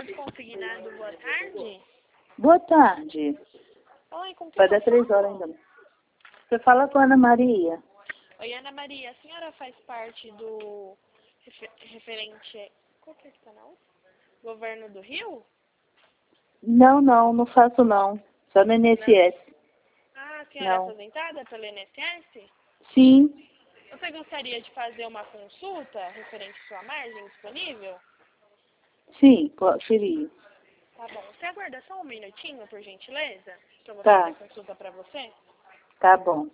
Eduardo Consignado, boa tarde. Boa tarde. Oi, com quem Vai eu dar 3 falo? horas ainda. Você fala com a Ana Maria? Oi, Ana Maria, a senhora faz parte do referente... Qual que é esse canal? Governo do Rio? Não faço não. Só no Não? INSS. Ah, a senhora é Não. aposentada pelo INSS? Sim, Você gostaria de fazer uma consulta referente à sua margem disponível? sim, gostaria. Tá bom. Você aguarda só um minutinho, por gentileza? Para eu Tá. fazer a consulta para você? Tá bom.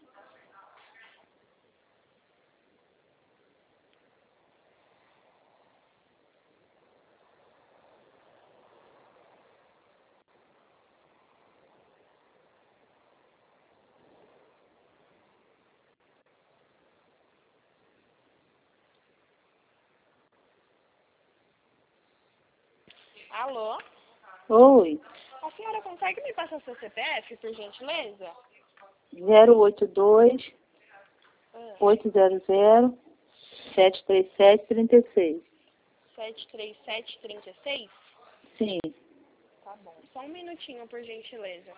Alô? Oi, A senhora consegue me passar seu CPF, por gentileza? 082 Ah, 800 737 36. 73736? Sim. Tá bom. Só um minutinho, por gentileza.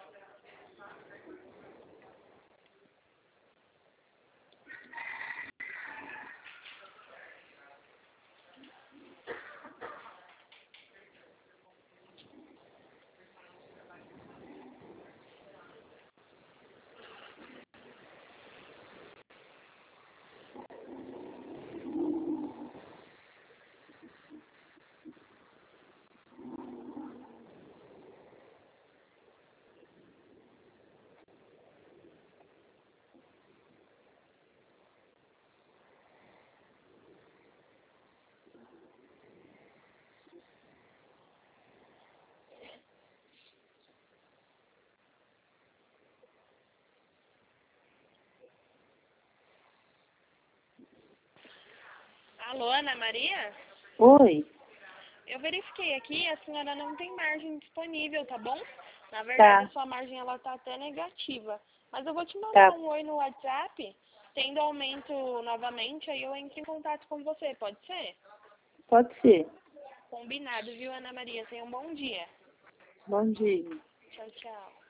Alô, Ana Maria? Oi. Eu verifiquei aqui, a senhora não tem margem disponível, tá bom? Na verdade, Tá. a sua margem ela tá até negativa. Mas eu vou te mandar Tá. um oi no WhatsApp, tendo aumento novamente, aí eu entro em contato com você, pode ser? Pode ser. Combinado, viu, Ana Maria? Tenha um bom dia. Bom dia. Tchau, tchau.